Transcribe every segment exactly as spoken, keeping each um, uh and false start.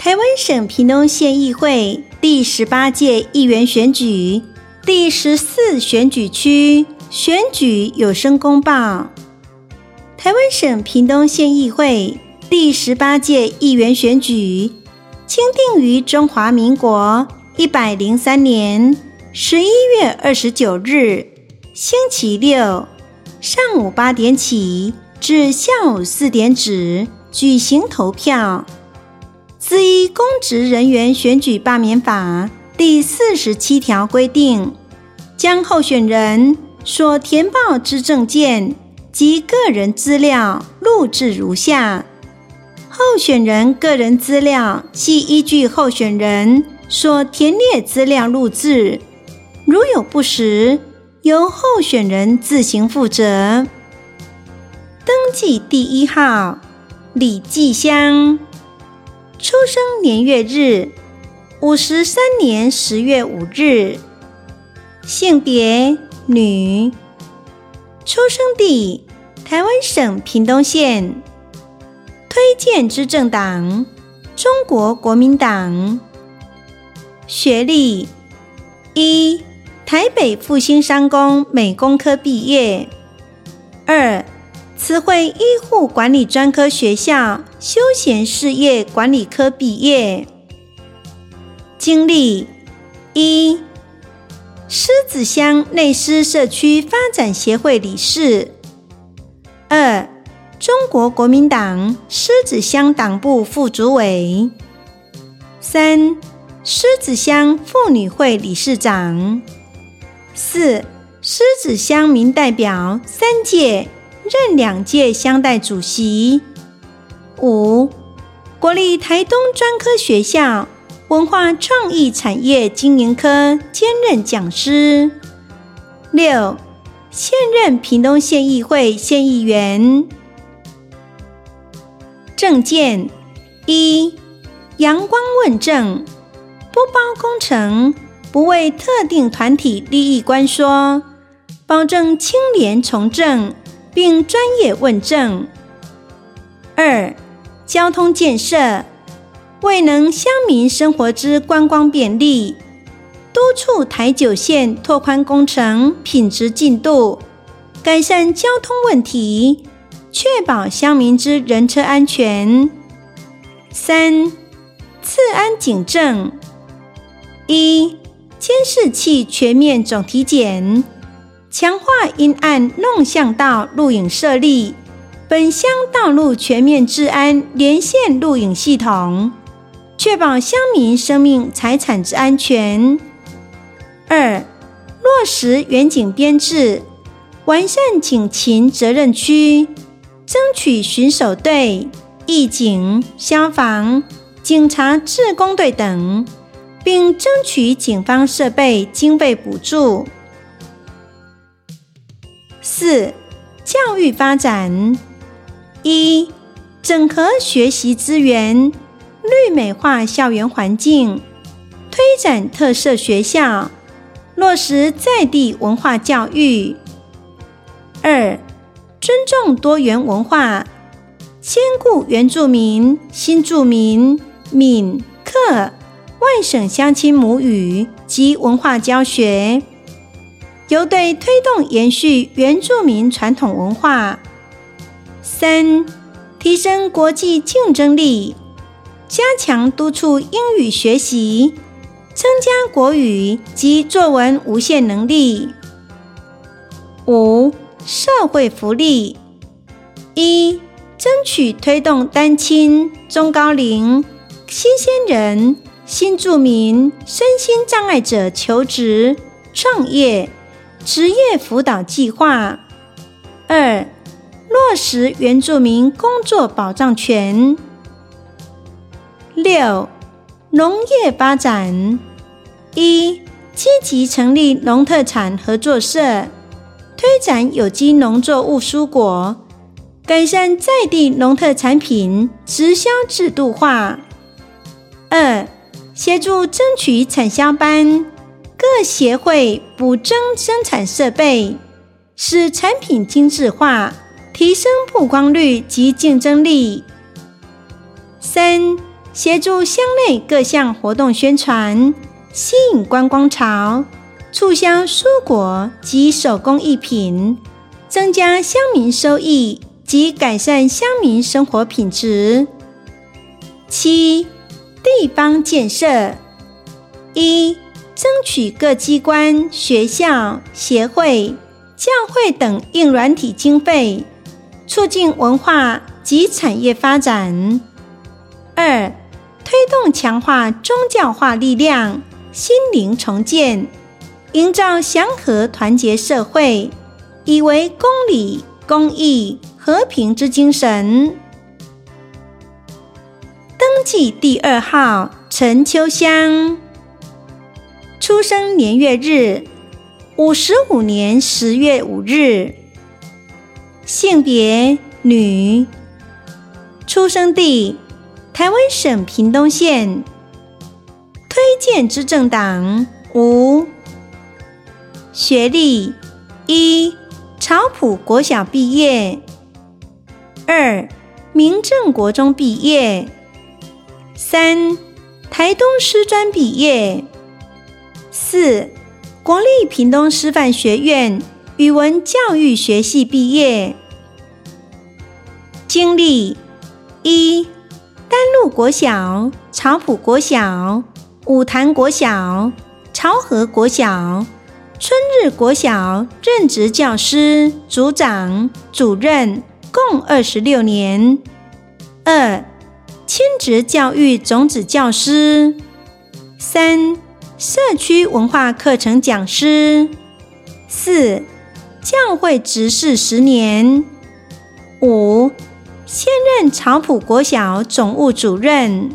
台湾省屏东县议会第十八届议员选举第十四选举区选举有声公报。台湾省屏东县议会第十八届议员选举钦定于中华民国一百零三年十一月二十九日星期六上午八点起至下午四点止举行投票。自依公职人员选举罢免法第四十七条规定，将候选人所填报之证件及个人资料录制如下。候选人个人资料系依据候选人所填列资料录制，如有不实，由候选人自行负责。登记第一号李继香，出生年月日五十三年十月五日，性别女，出生地台湾省屏东县，推荐之政党中国国民党，学历一台北复兴商工美工科毕业，二慈惠医护管理专科学校休闲事业管理科毕业。经历一狮子乡内狮社区发展协会理事，二中国国民党狮子乡党部副主委，三狮子乡妇女会理事长，四狮子乡民代表三届任两届乡代主席，五国立台东专科学校文化创意产业经营科兼任讲师，六现任屏东县议会县议员。政见一阳光问政，不包工程，不为特定团体利益关说，保证清廉从政并专业问政。二交通建设，为能乡民生活之观光便利，督促台九线拓宽工程品质进度，改善交通问题，确保乡民之人车安全。三次安警政，一监视器全面总体检，强化因案弄巷道录影设立本乡道路全面治安连线录影系统，确保乡民生命财产之安全。二落实远警编制，完善警勤责任区，争取巡守队、义警、消防、警察志工队等，并争取警方设备经费补助。四教育发展，一整合学习资源，绿美化校园环境，推展特色学校，落实在地文化教育。二尊重多元文化，兼顾原住民、新住民、闽、客、外省乡亲母语及文化教学，由对推动延续原住民传统文化。三提升国际竞争力，加强督促英语学习，增加国语及作文无限能力。五社会福利，一争取推动单亲、中高龄、新鲜人、新住民、身心障碍者求职、创业、职业辅导计划。二落实原住民工作保障权。六农业发展，一积极成立农特产合作社，推展有机农作物蔬果，改善在地农特产品直销制度化。二协助争取产销班，各协会补增生产设备，使产品精致化，提升曝光率及竞争力。三协助乡内各项活动宣传，吸引观光潮，促销蔬果及手工艺品，增加乡民收益及改善乡民生活品质。七、地方建设。一、争取各机关、学校、协会、教会等硬软体经费，促进文化及产业发展。二、推动强化宗教化力量，心灵重建，营造祥和团结社会，以为公理、公义、和平之精神。登记第二号陈秋香，出生年月日五十五年十月五日，性别女，出生地台湾省屏东县，推荐之政党无，学历一、草埔国小毕业，二、明正国中毕业，三、台东师专毕业，四、国立屏东师范学院语文教育学系毕业。经历一、丹路国小、草埔国小、五潭国小、潮和国小、春日国小任职教师、组长、主任，共二十六年。二、亲职教育种子教师。三、社区文化课程讲师。四、教会执事十年。五、现任草埔国小总务主任。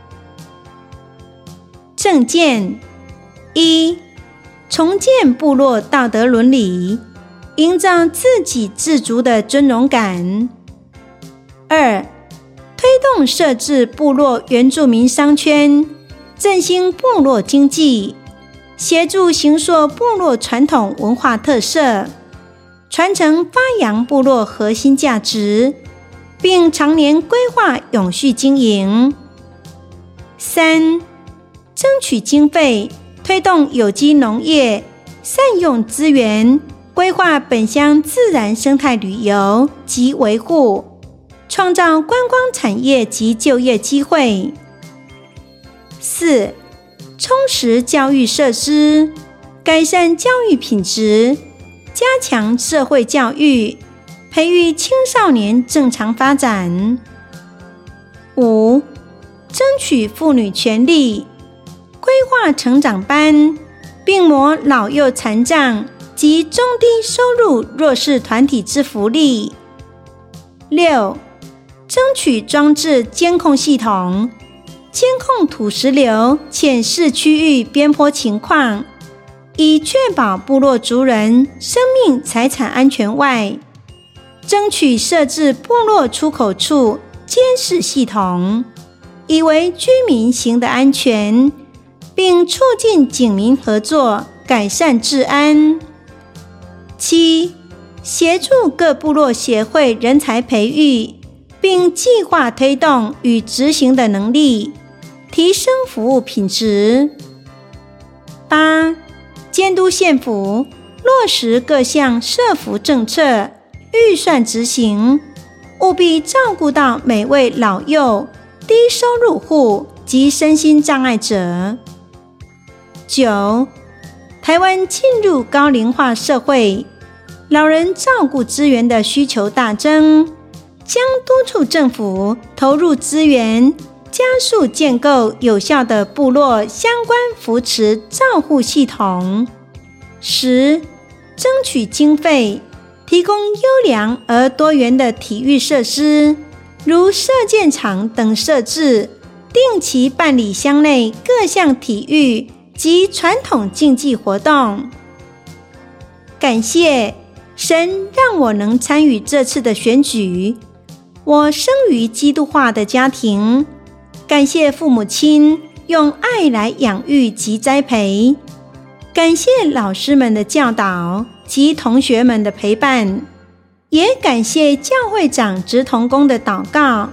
政见一、重建部落道德伦理，营造自给自足的尊荣感。二、推动设置部落原住民商圈，振兴部落经济，协助形塑部落传统文化特色，传承发扬部落核心价值，并常年规划永续经营。三、争取经费，推动有机农业，善用资源，规划本乡自然生态旅游及维护，创造观光产业及就业机会。四、充实教育设施，改善教育品质，加强社会教育，培育青少年正常发展。五、争取妇女权利，规划成长班，并谋老幼残障及中低收入弱势团体之福利。六、争取装置监控系统，监控土石流浅市区域边坡情况，以确保部落族人生命财产安全外，争取设置部落出口处监视系统，以为居民行得安全，并促进警民合作，改善治安。七、协助各部落协会人才培育，并计划推动与执行的能力，提升服务品质。八、监督县府落实各项社福政策，预算执行，务必照顾到每位老幼、低收入户及身心障碍者。九、台湾进入高龄化社会，老人照顾资源的需求大增，将督促政府投入资源，加速建构有效的部落相关扶持照护系统。十、争取经费，提供优良而多元的体育设施，如射箭场等设置，定期办理乡内各项体育及传统竞技活动。感谢神让我能参与这次的选举。我生于基督化的家庭，感谢父母亲用爱来养育及栽培，感谢老师们的教导及同学们的陪伴，也感谢教会长执同工的祷告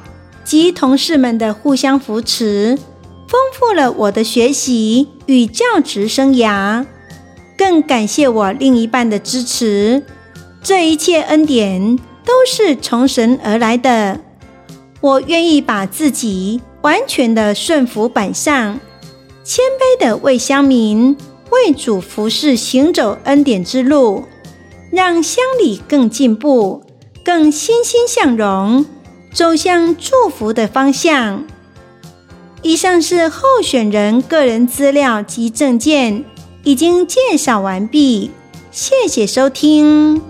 及同事们的互相扶持，丰富了我的学习与教职生涯。更感谢我另一半的支持，这一切恩典都是从神而来的。我愿意把自己完全的顺服摆上，谦卑的为乡民、为主服侍行走恩典之路，让乡里更进步，更欣欣向荣，走向祝福的方向。以上是候选人个人资料及证件，已经介绍完毕，谢谢收听。